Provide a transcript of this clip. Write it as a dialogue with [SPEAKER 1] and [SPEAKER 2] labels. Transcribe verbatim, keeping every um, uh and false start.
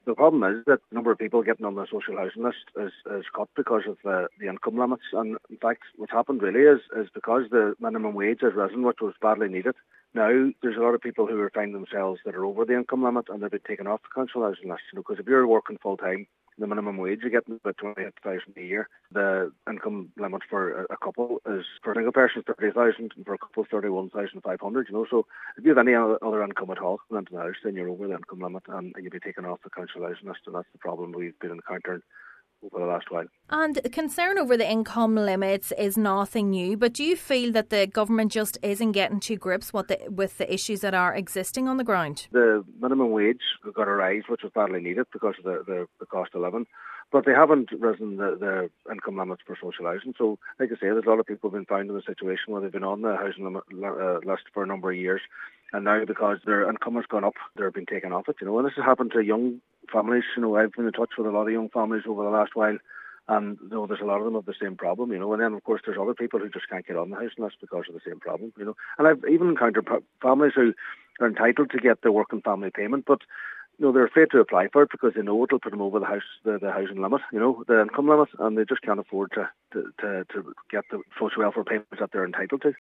[SPEAKER 1] The problem is that the number of people getting on the social housing list is, is cut because of the, the income limits. And in fact, what's happened really is, is because the minimum wage has risen, which was badly needed. Now, there's a lot of people who are finding themselves that are over the income limit and they've been taken off the council housing list. You know, because if you're working full time, the minimum wage you're getting about twenty-eight thousand a year. The income limit for a couple is, for a single person, thirty thousand, and for a couple, thirty-one thousand five hundred. You know, so if you have any other income at all into the house, then you're over the income limit and you'll be taken off the council housing list, and that's the problem we've been encountering over the last while.
[SPEAKER 2] And concern over the income limits is nothing new, but do you feel that the government just isn't getting to grips with the, with the issues that are existing on the ground?
[SPEAKER 1] The minimum wage got a rise, which was badly needed because of the, the, the cost of living, but they haven't risen the, the income limits for social housing. So, like I say, there's a lot of people who've been found in a situation where they've been on the housing limit, uh, list for a number of years, and now because their income has gone up, they're being taken off it. You know, and this has happened to young families. You know, I've been in touch with a lot of young families over the last while, and you know, there's a lot of them have the same problem. You know, and then of course there's other people who just can't get on the housing list because of the same problem. You know, and I've even encountered families who are entitled to get the working family payment, but you know, they're afraid to apply for it because they know it'll put them over the house, the, the housing limit, you know, the income limit, and they just can't afford to, to, to, to get the social welfare payments that they're entitled to.